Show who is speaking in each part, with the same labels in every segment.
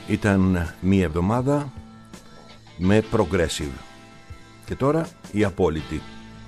Speaker 1: Ήταν μία εβδομάδα με progressive. Και τώρα η απόλυτη.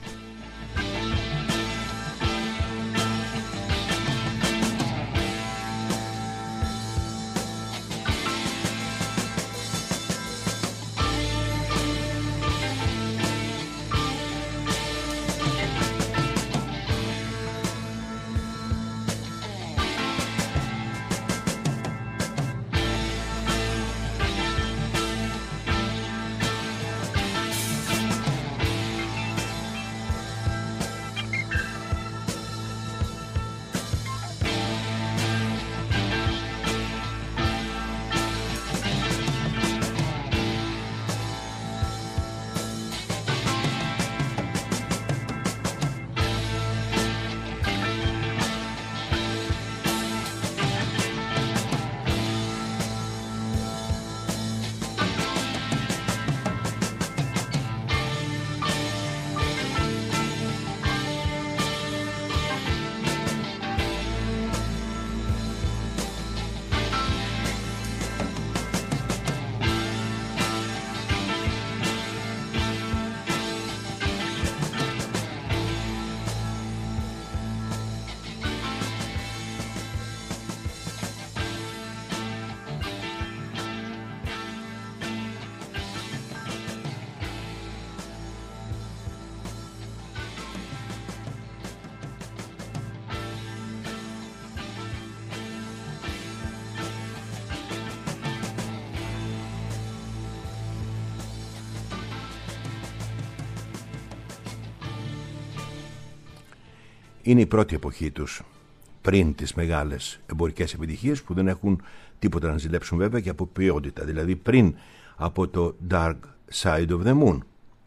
Speaker 1: Είναι η πρώτη εποχή τους, πριν τις μεγάλες εμπορικές επιτυχίες που δεν έχουν τίποτα να ζηλέψουν βέβαια και από ποιότητα, δηλαδή πριν από το Dark Side of the Moon.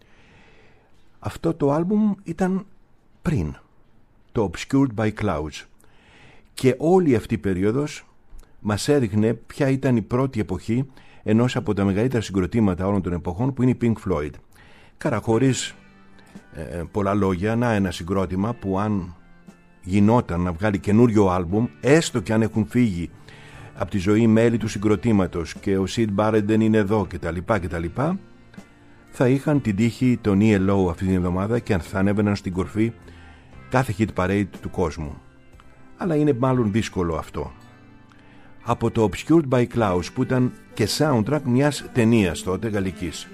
Speaker 1: Αυτό το άλμπουμ ήταν πριν, το Obscured by Clouds, και όλη αυτή η περίοδος μας έδειχνε ποια ήταν η πρώτη εποχή ενός από τα μεγαλύτερα συγκροτήματα όλων των εποχών, που είναι η Pink Floyd. Κάρα χωρίς πολλά λόγια, να ένα συγκρότημα που αν γινόταν να βγάλει καινούριο άλμπουμ, έστω και αν έχουν φύγει από τη ζωή μέλη του συγκροτήματος και ο Sid Barrett δεν είναι εδώ κτλ, θα είχαν την τύχη των ELO αυτή την εβδομάδα και θα ανέβαιναν στην κορφή κάθε hit parade του κόσμου. Αλλά είναι μάλλον δύσκολο αυτό. Από το Obscured by Clouds, που ήταν και soundtrack μιας ταινίας τότε γαλλικής.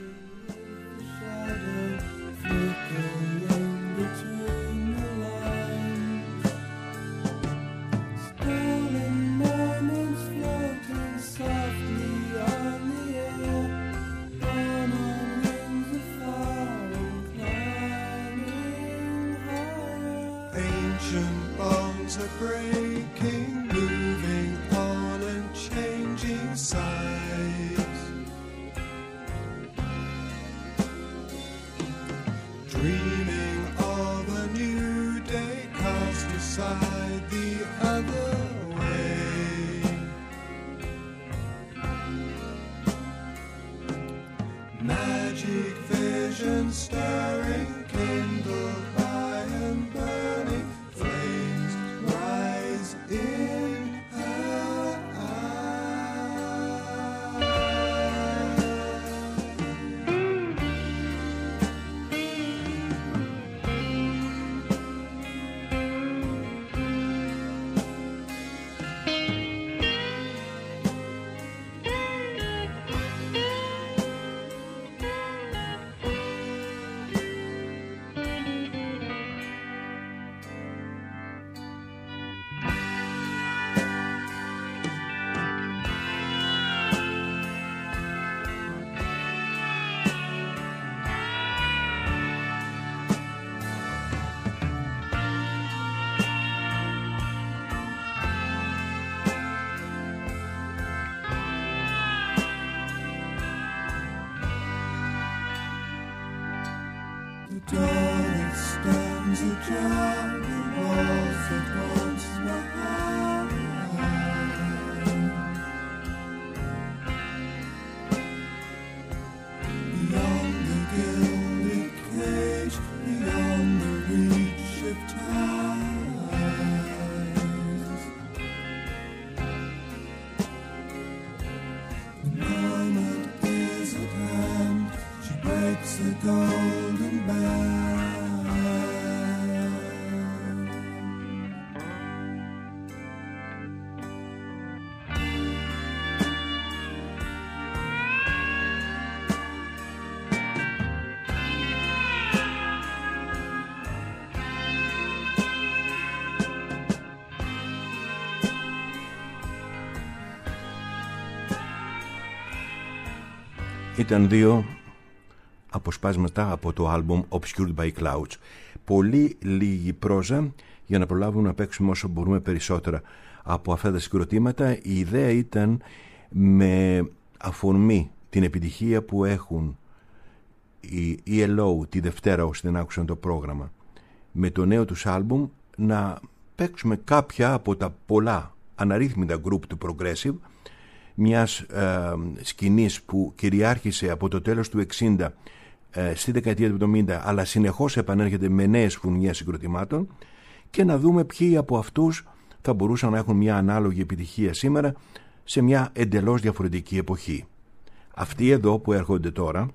Speaker 1: ήταν δύο αποσπάσματα από το άλμπουμ Obscured by Clouds. Πολύ λίγη πρόζα για να προλάβουμε να παίξουμε όσο μπορούμε περισσότερα από αυτά τα συγκροτήματα. Η ιδέα ήταν με αφορμή την επιτυχία που έχουν οι ELO τη Δευτέρα, όσοι δεν άκουσαν το πρόγραμμα, με το νέο τους άλμπουμ, να παίξουμε κάποια από τα πολλά αναρρύθμιτα γκρουπ του Progressive, μιας σκηνής που κυριάρχησε από το τέλος του 60 στη δεκαετία του 70, αλλά συνεχώς επανέρχεται με νέες φουνιές συγκροτημάτων, και να δούμε ποιοι από αυτούς θα μπορούσαν να έχουν μια ανάλογη επιτυχία σήμερα σε μια εντελώς διαφορετική εποχή. Αυτοί εδώ που έρχονται τώρα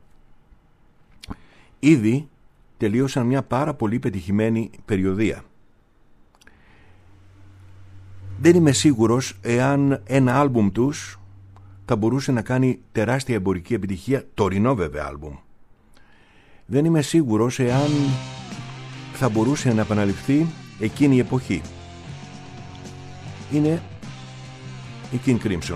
Speaker 1: ήδη τελείωσαν μια πάρα πολύ πετυχημένη περιοδεία. Δεν είμαι σίγουρος εάν ένα άλμπουμ τους θα μπορούσε να κάνει τεράστια εμπορική επιτυχία, τωρινό βέβαια άλμπουμ. Δεν είμαι σίγουρος εάν θα μπορούσε να επαναληφθεί εκείνη η εποχή. Είναι η King Crimson.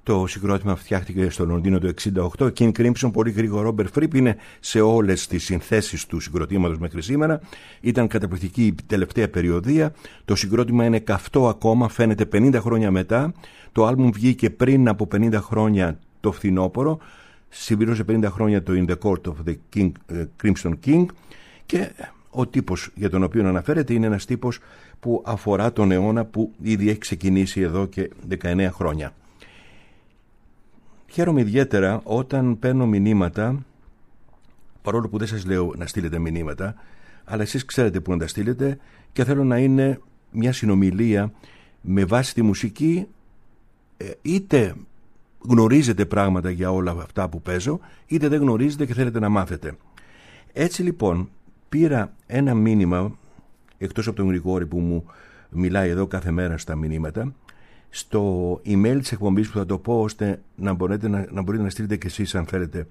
Speaker 1: Το συγκρότημα φτιάχτηκε στο Λονδίνο το 1968. King Crimson, πολύ γρήγορο. Robert Fripp είναι σε όλες τις συνθέσεις του συγκροτήματος μέχρι σήμερα. Ήταν καταπληκτική η τελευταία περιοδία. Το συγκρότημα είναι καυτό ακόμα, φαίνεται 50 χρόνια μετά. Το άλμπουμ βγήκε πριν από 50 χρόνια το φθινόπωρο. Συμπλήρωσε 50 χρόνια το In the Court of the Crimson King. Και ο τύπος για τον οποίο αναφέρεται είναι ένας τύπος που αφορά τον αιώνα που ήδη έχει ξεκινήσει εδώ και 19 χρόνια. Χαίρομαι ιδιαίτερα όταν παίρνω μηνύματα, παρόλο που δεν σας λέω να στείλετε μηνύματα, αλλά εσείς ξέρετε που να τα στείλετε και θέλω να είναι μια συνομιλία με βάση τη μουσική, είτε γνωρίζετε πράγματα για όλα αυτά που παίζω, είτε δεν γνωρίζετε και θέλετε να μάθετε. Έτσι λοιπόν πήρα ένα μήνυμα, εκτός από τον Γρηγόρη που μου μιλάει εδώ κάθε μέρα στα μηνύματα, στο email της εκπομπής που θα το πω, ώστε να μπορείτε να στείλετε και εσείς αν θέλετε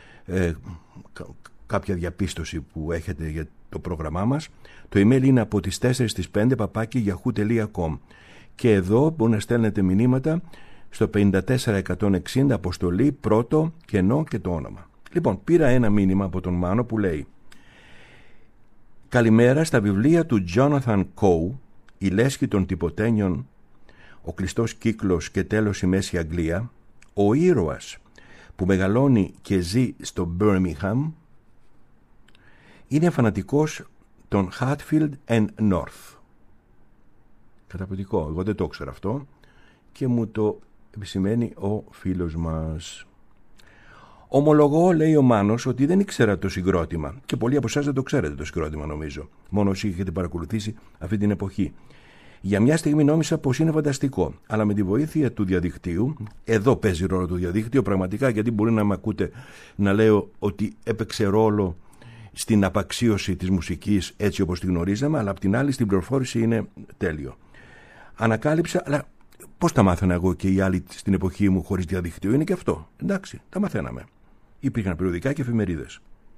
Speaker 1: κάποια διαπίστωση που έχετε για το πρόγραμμά μας. Το email είναι από τις 4 στις 5 @yahoo.com και εδώ μπορείτε να στέλνετε μηνύματα στο 54160 αποστολή, πρώτο, κενό και το όνομα. Λοιπόν, πήρα ένα μήνυμα από τον Μάνο που λέει: «Καλημέρα, στα βιβλία του Jonathan Coe, η λέσχη των τυποτένιων, ο κλειστός κύκλος και τέλος η Μέση Αγγλία, ο ήρωας που μεγαλώνει και ζει στο Birmingham είναι φανατικός των Hatfield and North». Καταπληκτικό, εγώ δεν το ήξερα αυτό και μου το επισημαίνει ο φίλος μας. «Ομολογώ», λέει ο Μάνος, «ότι δεν ήξερα το συγκρότημα και πολλοί από εσάς δεν το ξέρετε το συγκρότημα, νομίζω, μόνο όσοι έχετε παρακολουθήσει αυτή την εποχή. Για μια στιγμή νόμισα πως είναι φανταστικό, αλλά με τη βοήθεια του διαδικτύου, εδώ παίζει ρόλο το διαδίκτυο πραγματικά, γιατί μπορεί να με ακούτε να λέω ότι έπαιξε ρόλο στην απαξίωση της μουσικής έτσι όπως τη γνωρίζαμε, αλλά απ' την άλλη στην πληροφόρηση είναι τέλειο. Ανακάλυψα, αλλά πώς τα μάθαινα εγώ και οι άλλοι στην εποχή μου χωρίς διαδίκτυο? Είναι και αυτό. Εντάξει, τα μαθαίναμε. Υπήρχαν περιοδικά και εφημερίδες.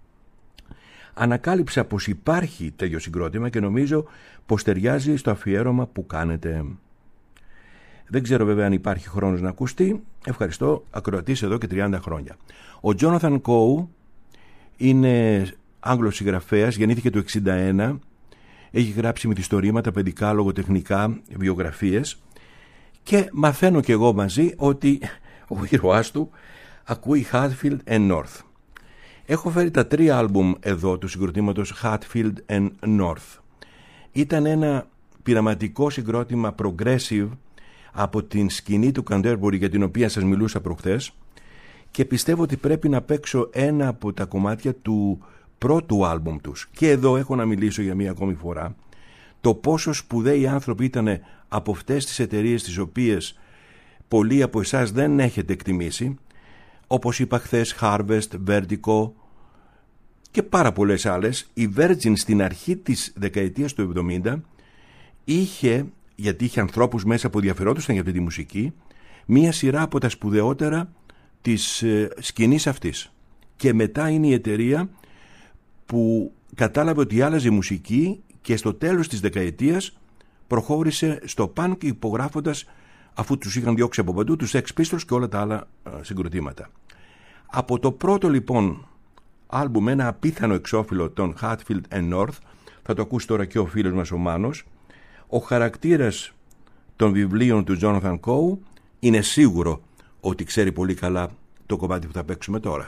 Speaker 1: Ανακάλυψα πως υπάρχει τέτοιο συγκρότημα και νομίζω πως ταιριάζει στο αφιέρωμα που κάνετε. Δεν ξέρω βέβαια αν υπάρχει χρόνος να ακουστεί. Ευχαριστώ, ακροατής εδώ και 30 χρόνια. Ο Jonathan Coe είναι Άγγλος συγγραφέας, γεννήθηκε το 1961. Έχει γράψει μυθιστορήματα, παιδικά, λογοτεχνικά, βιογραφίες και μαθαίνω κι εγώ μαζί ότι ο ήρωάς του ακούει Hatfield and North. Έχω φέρει τα 3 άλμπουμ εδώ του συγκροτήματος Hatfield and North. Ήταν ένα πειραματικό συγκρότημα progressive από την σκηνή του Canterbury για την οποία σας μιλούσα προχθές και πιστεύω ότι πρέπει να παίξω ένα από τα κομμάτια του πρώτου άλμπουμ τους. Και εδώ έχω να μιλήσω για μία ακόμη φορά το πόσο σπουδαίοι άνθρωποι ήταν από αυτές τις εταιρείες τις οποίες πολλοί από εσάς δεν έχετε εκτιμήσει, όπως είπα χθες, Harvest, Vertigo και πάρα πολλές άλλες. Η Virgin στην αρχή της δεκαετίας του 70 είχε, γιατί είχε ανθρώπους μέσα που ενδιαφερόντουσαν για αυτή τη μουσική, μία σειρά από τα σπουδαιότερα της σκηνής αυτής. Και μετά είναι η εταιρεία που κατάλαβε ότι άλλαζε μουσική και στο τέλος της δεκαετίας προχώρησε στο punk υπογράφοντας, αφού τους είχαν διώξει από παντού, τους Sex Pistols και όλα τα άλλα συγκροτήματα. Από το πρώτο λοιπόν άλμπουμ, ένα απίθανο εξώφυλλο των Hatfield and North, θα το ακούσει τώρα και ο φίλος μας ο Μάνος, ο χαρακτήρας των βιβλίων του Jonathan Coe είναι σίγουρο ότι ξέρει πολύ καλά το κομμάτι που θα παίξουμε τώρα.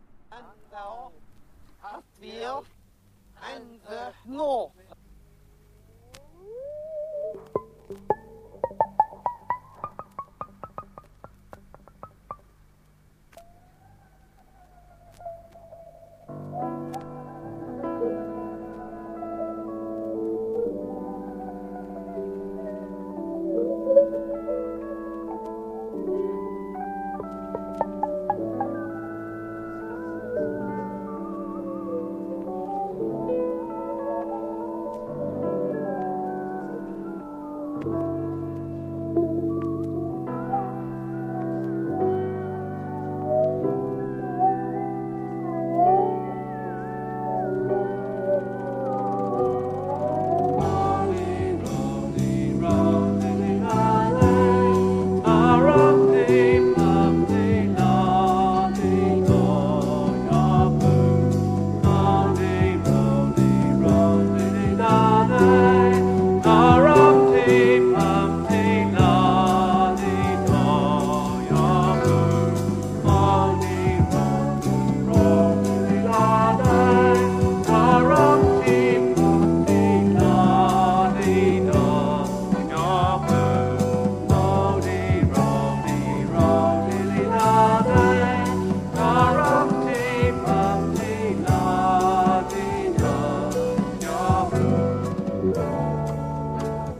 Speaker 2: Hatfield and the North.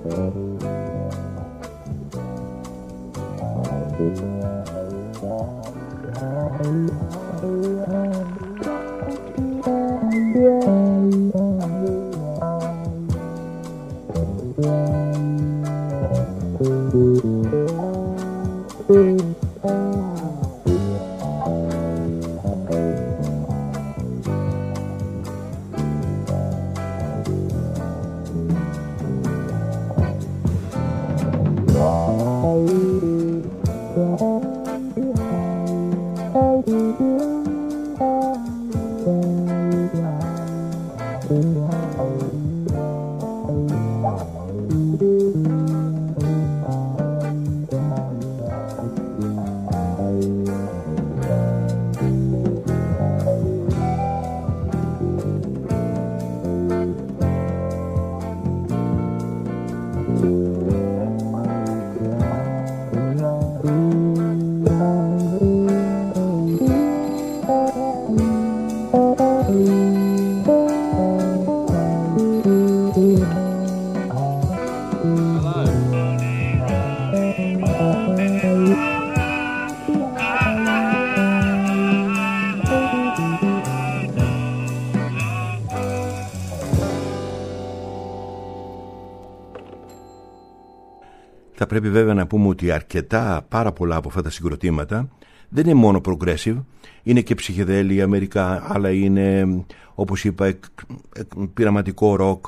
Speaker 1: Θα πρέπει βέβαια να πούμε ότι πάρα πολλά από αυτά τα συγκροτήματα δεν είναι μόνο progressive, είναι και ψυχεδέλεια, μερικά άλλα είναι, όπως είπα, πειραματικό rock,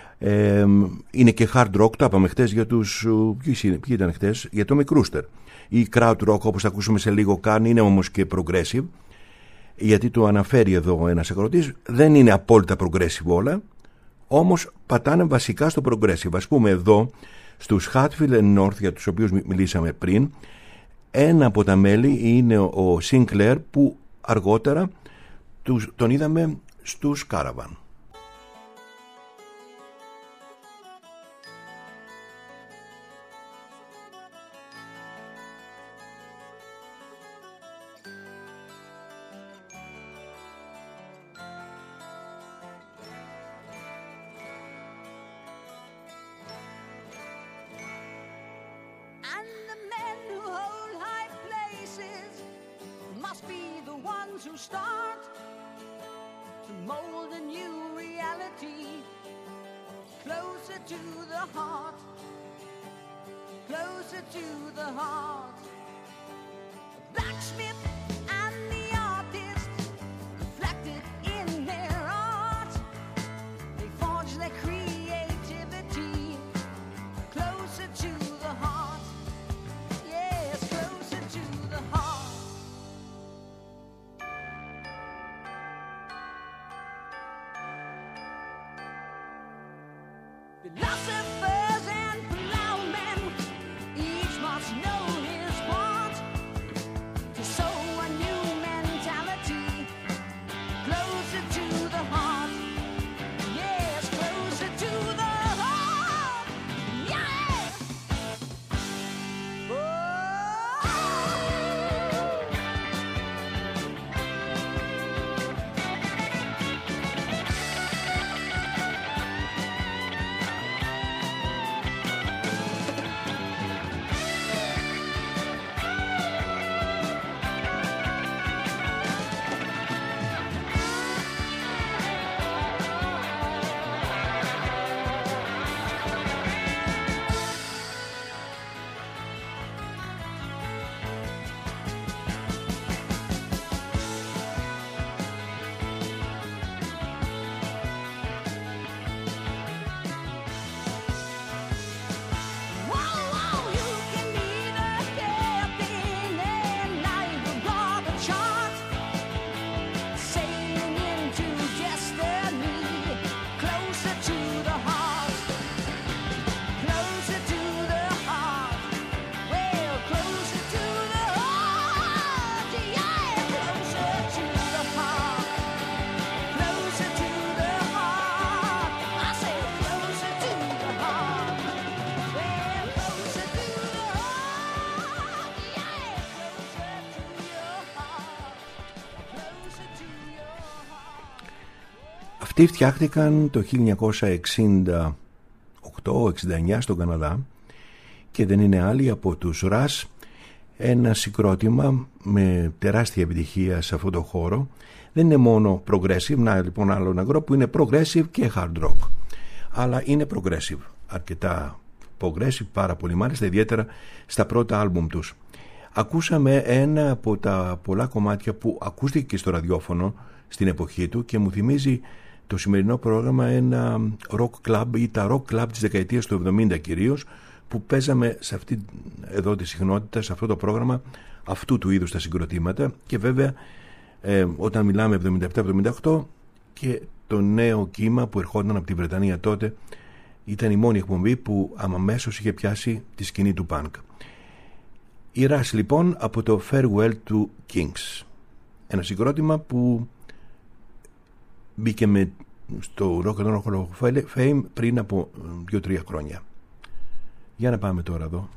Speaker 1: είναι και hard rock, το είπαμε χτες για τους, ποιοι ήταν χτες, για το Mick Rooster, ή crowd rock όπως θα ακούσουμε σε λίγο καν, είναι όμως και progressive, γιατί το αναφέρει εδώ ένας ακροατής, δεν είναι απόλυτα progressive όλα, όμως πατάνε βασικά στο progressive. Ας πούμε εδώ στους Hatfield and North, για τους οποίους μιλήσαμε πριν, ένα από τα μέλη είναι ο Sinclair, που αργότερα τον είδαμε στους Caravan.
Speaker 3: Philosophers and plowmen, each must know his part to sow a new mentality closer to the heart. Yes, closer to the heart. Yeah.
Speaker 1: Αυτοί φτιάχτηκαν το 1968 68-69 στον Καναδά, και δεν είναι άλλοι από τους Rush, ένα συγκρότημα με τεράστια επιτυχία σε αυτό το χώρο. Δεν είναι μόνο progressive, να λοιπόν άλλο ένα γκρουπ που είναι progressive και hard rock, αλλά είναι progressive, αρκετά progressive, πάρα πολύ μάλιστα, ιδιαίτερα στα πρώτα άλμπουμ τους. Ακούσαμε ένα από τα πολλά κομμάτια που ακούστηκε και στο ραδιόφωνο στην εποχή του και μου θυμίζει το σημερινό πρόγραμμα ένα rock club ή τα rock club της δεκαετίας του 70 κυρίως, που παίζαμε σε αυτή εδώ τη συχνότητα, σε αυτό το πρόγραμμα, αυτού του είδους τα συγκροτήματα. Και βέβαια όταν μιλάμε 77-78 και το νέο κύμα που ερχόταν από τη Βρετανία τότε, ήταν η μόνη εκπομπή που αμέσως είχε πιάσει τη σκηνή του punk. Η Rush λοιπόν από το Farewell to Kings, ένα συγκρότημα που μπήκε στο Rock and Roll Hall of Fame πριν από 2-3 χρόνια. Για να πάμε τώρα εδώ.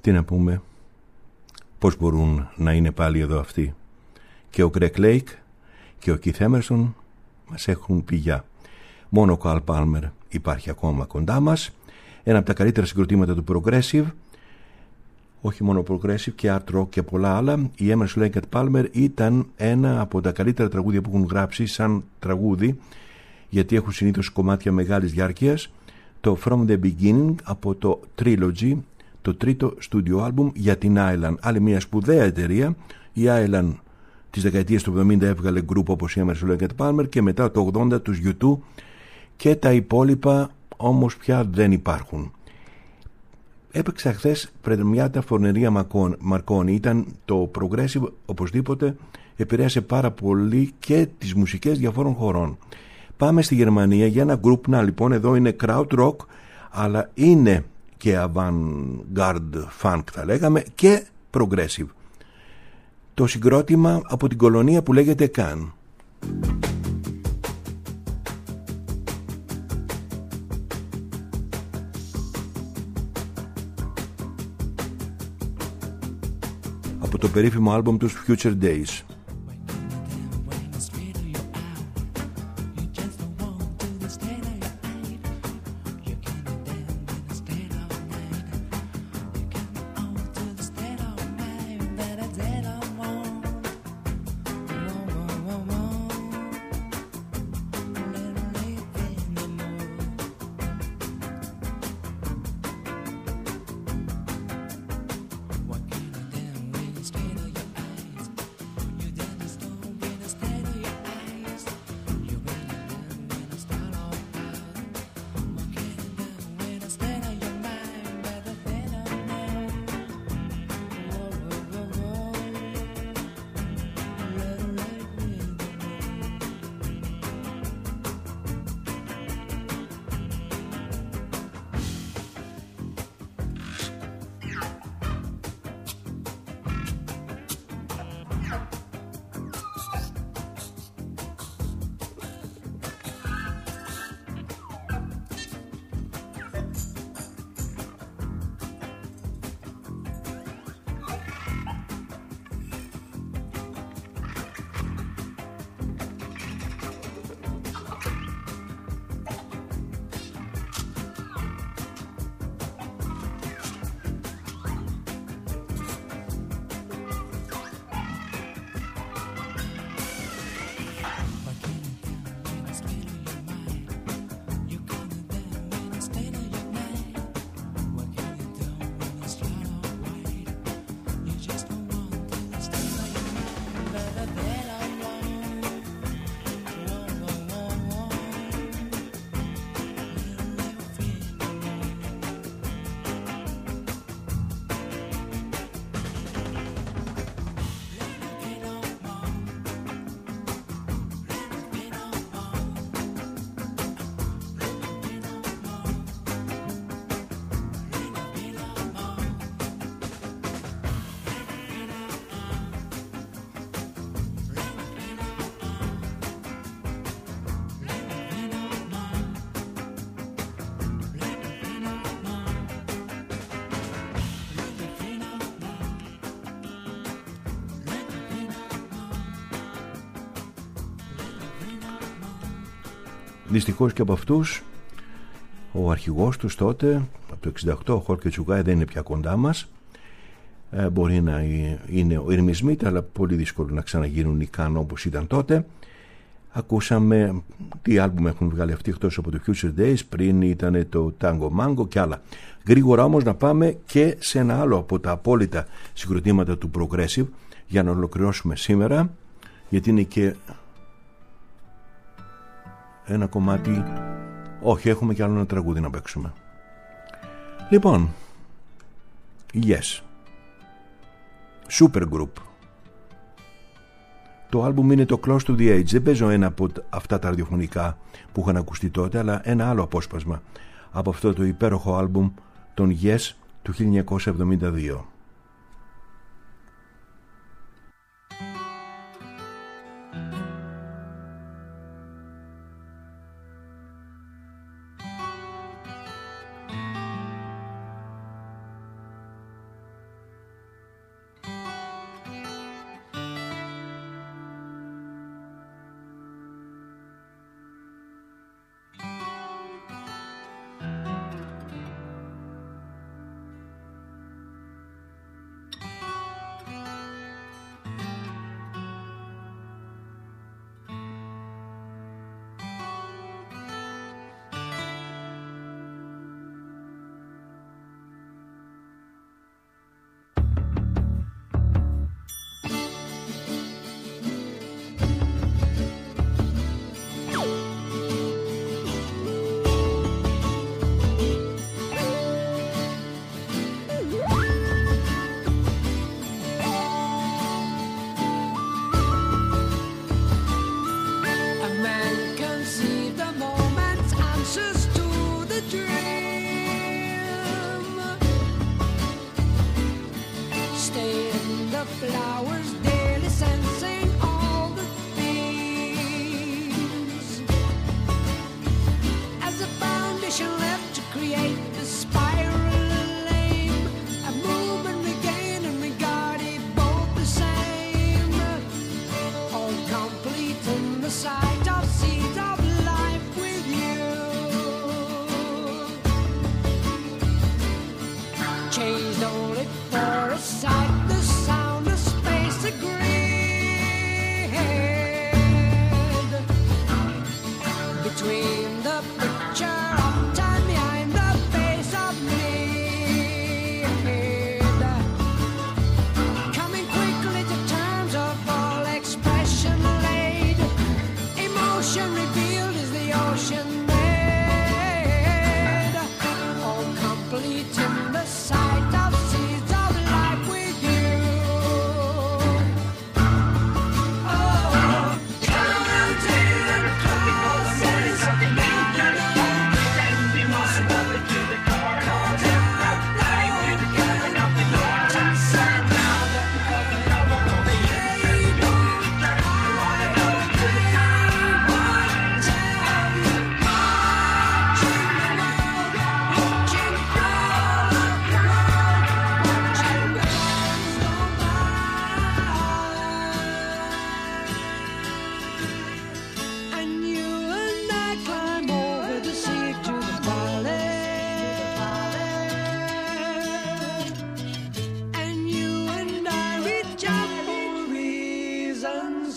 Speaker 1: Τι να πούμε, πώς μπορούν να είναι πάλι εδώ αυτοί. Και ο Greg Lake και ο Keith Emerson μας έχουν πηγιά. Μόνο ο Carl Palmer υπάρχει ακόμα κοντά μας. Ένα από τα καλύτερα συγκροτήματα του Progressive, όχι μόνο Progressive και Art Rock και πολλά άλλα. Η Emerson, Lake and Palmer ήταν ένα από τα καλύτερα τραγούδια που έχουν γράψει σαν τραγούδι, γιατί έχουν συνήθως κομμάτια μεγάλης διάρκειας. Το From the Beginning από το Trilogy, το τρίτο στούντιο άλμπουμ για την Island, άλλη μια σπουδαία εταιρεία. Η Island τις δεκαετίες του 70 έβγαλε γκρουπ όπως η Emerson, Lake and Palmer, και μετά το 80 τους U2, και τα υπόλοιπα όμως πια δεν υπάρχουν. Έπαιξα χθες Πρεμιάτα Φορνερία Μαρκόνι. Ήταν το Progressive, οπωσδήποτε επηρέασε πάρα πολύ και τις μουσικές διαφόρων χωρών. Πάμε στη Γερμανία για ένα γκρουπ. Να λοιπόν, εδώ είναι crowd rock, αλλά είναι και avant-garde funk θα λέγαμε, και progressive. Το συγκρότημα από την κολονία που λέγεται Can. Από το περίφημο άλμπομ τους Future Days. Δυστυχώς και από αυτούς ο αρχηγός τους τότε, από το 68, ο Χόρκε Τσουγκάι, δεν είναι πια κοντά μας. Μπορεί να είναι ο Ιρμισμίτ, αλλά πολύ δύσκολο να ξαναγίνουν οι Can όπως ήταν τότε. Ακούσαμε τι άλμπουμ έχουν βγάλει αυτοί εκτός από το Future Days, πριν ήταν το Tango Mango και άλλα. Γρήγορα όμως να πάμε και σε ένα άλλο από τα απόλυτα συγκροτήματα του Progressive για να ολοκληρώσουμε σήμερα, γιατί είναι και ένα κομμάτι. Όχι, έχουμε και άλλο ένα τραγούδι να παίξουμε. Λοιπόν, Yes, Super Group. Το άλμπουμ είναι το Close to the Edge. Δεν παίζω ένα από αυτά τα ραδιοφωνικά που είχαν ακουστεί τότε, αλλά ένα άλλο απόσπασμα από αυτό το υπέροχο άλμπουμ των Yes του 1972.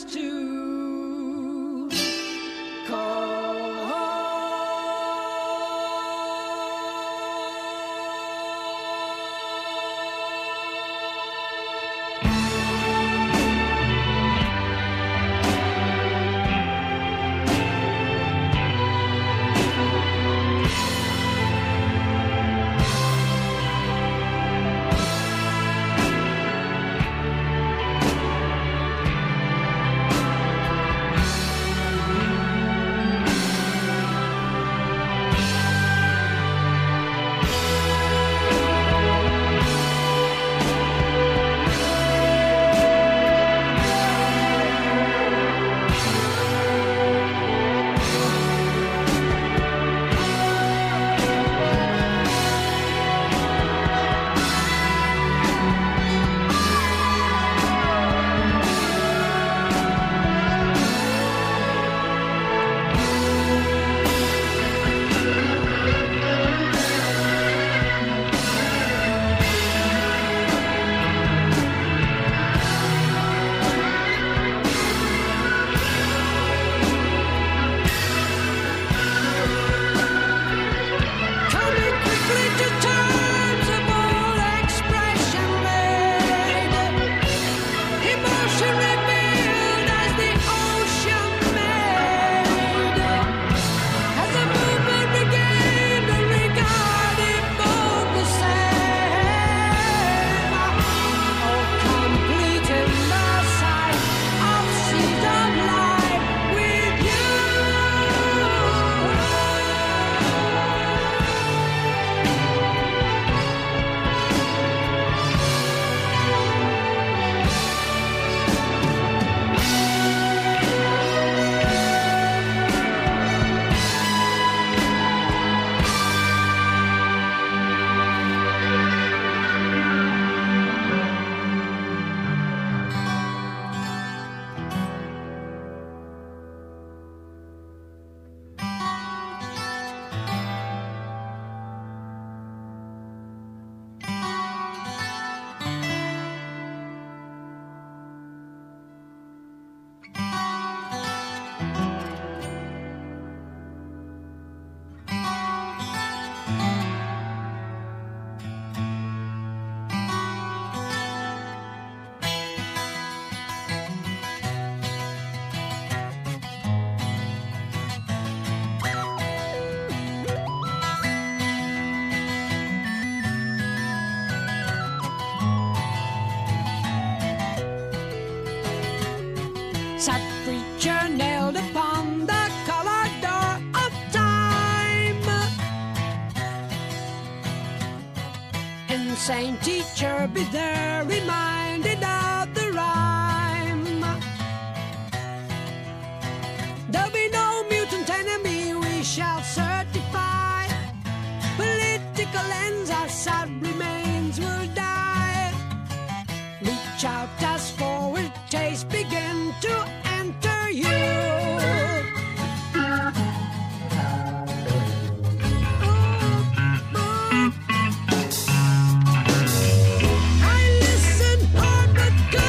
Speaker 4: just too cold. Sat preacher nailed upon the colored door of time. Insane teacher, be there reminded of the rhyme. There'll be no mutant enemy we shall certify. Political ends, our sad remains will die. Reach out as forward taste begin to enter you. I listen hard but good.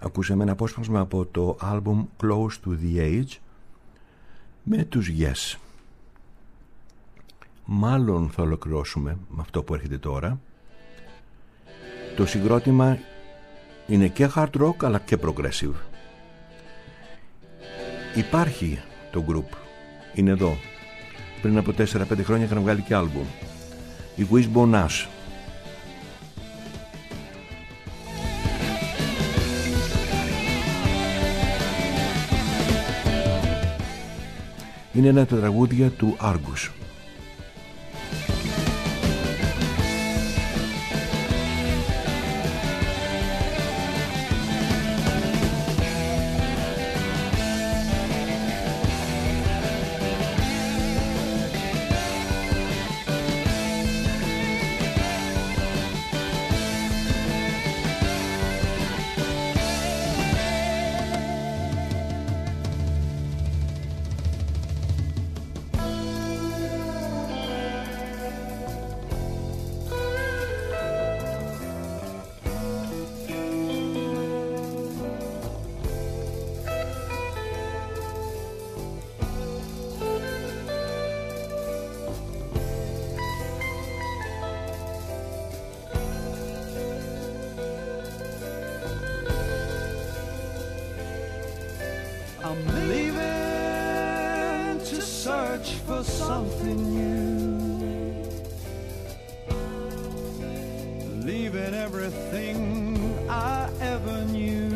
Speaker 1: ακούσαμε ένα απόσπασμα από το άλμπουμ Close to the Age με τους Yes. Μάλλον θα ολοκληρώσουμε με αυτό που έρχεται τώρα. Το συγκρότημα είναι και hard rock αλλά και progressive. Υπάρχει το group, είναι εδώ. Πριν από 4-5 χρόνια είχαν βγάλει και άλμπουμ. Η Wishbone Ash. Είναι ένα από τα τραγούδια του Argus.
Speaker 5: I'm leaving to search for something new, leaving everything I ever knew.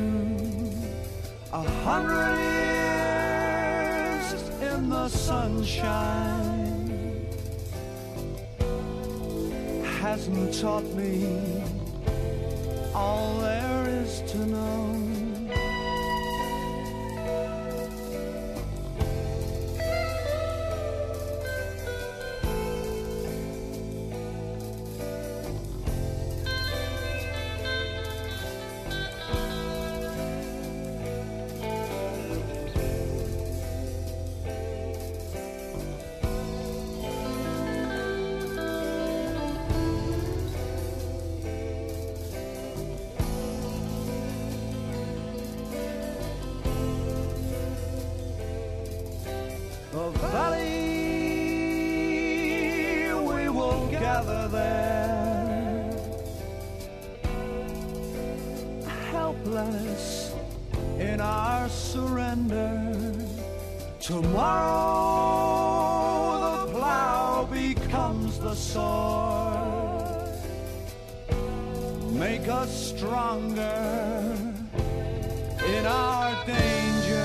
Speaker 5: 100 years in the sunshine hasn't taught me all there is to know. The valley, we will gather there, helpless in our surrender. Tomorrow the plow becomes the sword, make us stronger in our danger.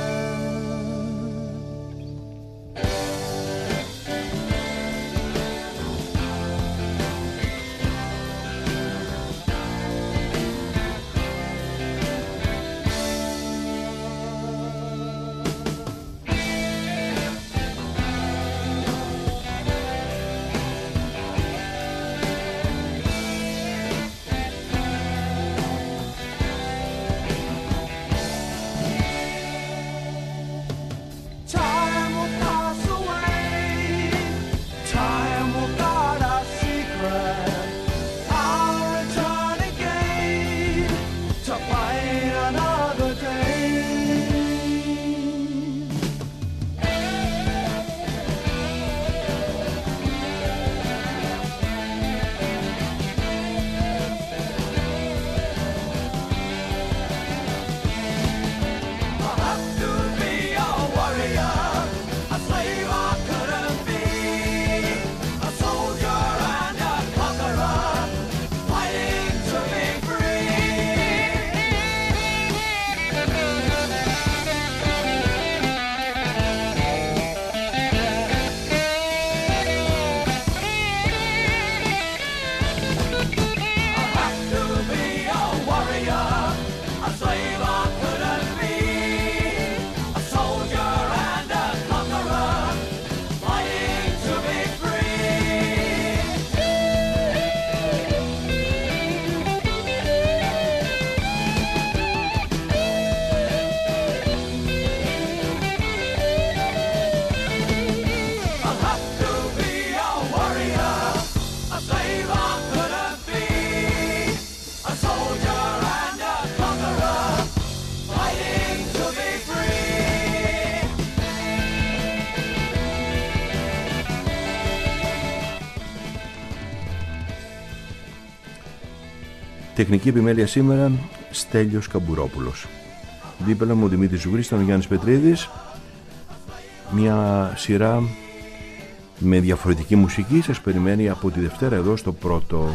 Speaker 1: Τεχνική επιμέλεια σήμερα Στέλιος Καμπουρόπουλος. Δίπλα μου ο Δημήτρης Ζουγρής, ο Γιάννης Πετρίδης. Μια σειρά με διαφορετική μουσική σας περιμένει από τη Δευτέρα εδώ στο Πρώτο.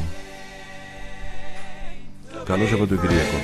Speaker 1: Καλό Σαββατοκύριακο.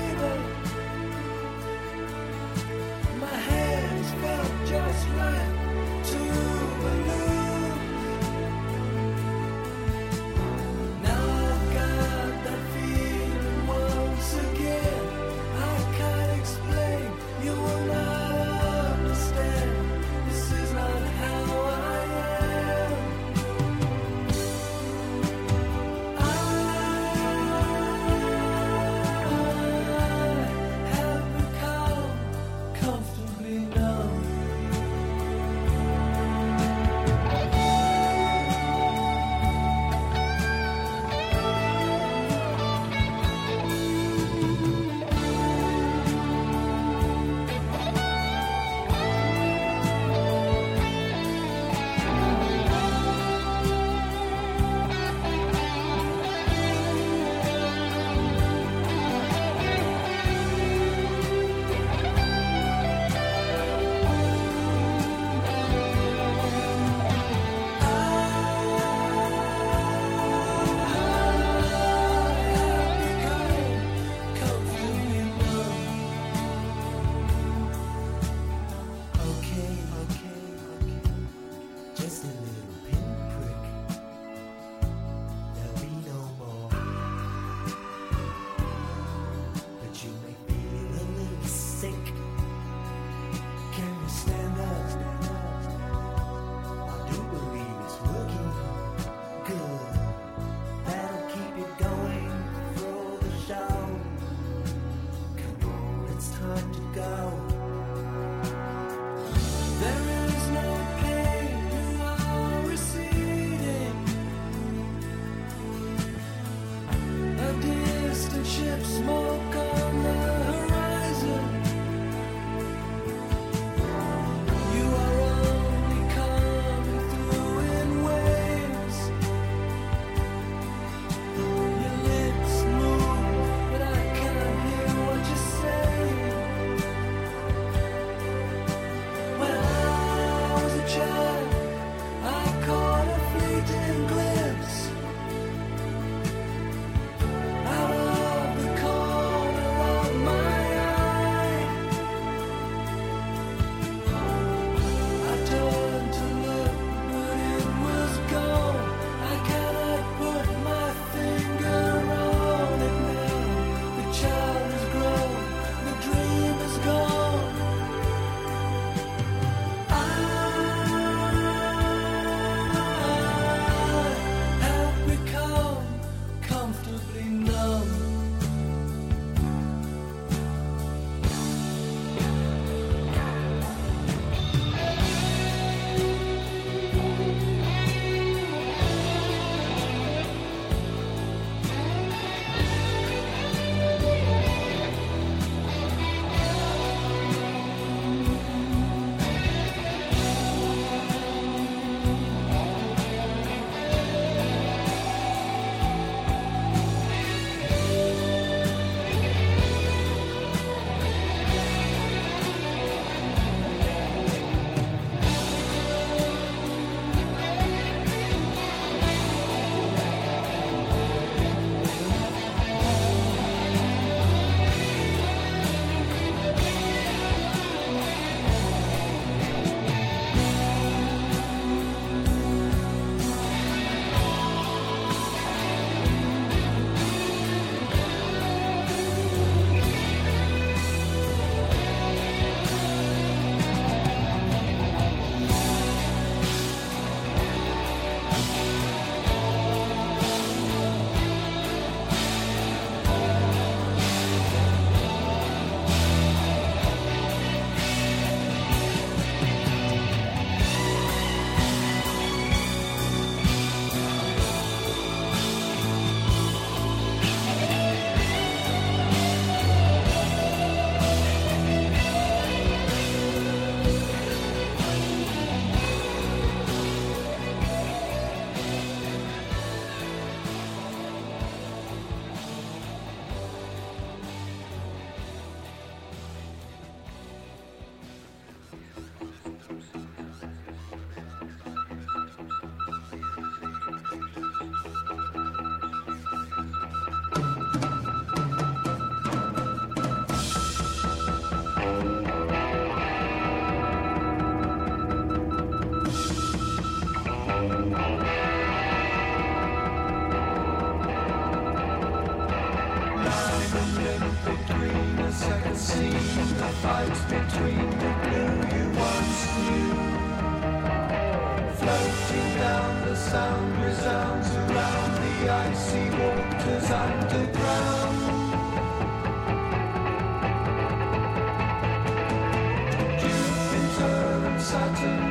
Speaker 6: Just right.
Speaker 5: between the blue you once knew. Floating down, the sound resounds around the icy waters underground. Jupiter and Saturn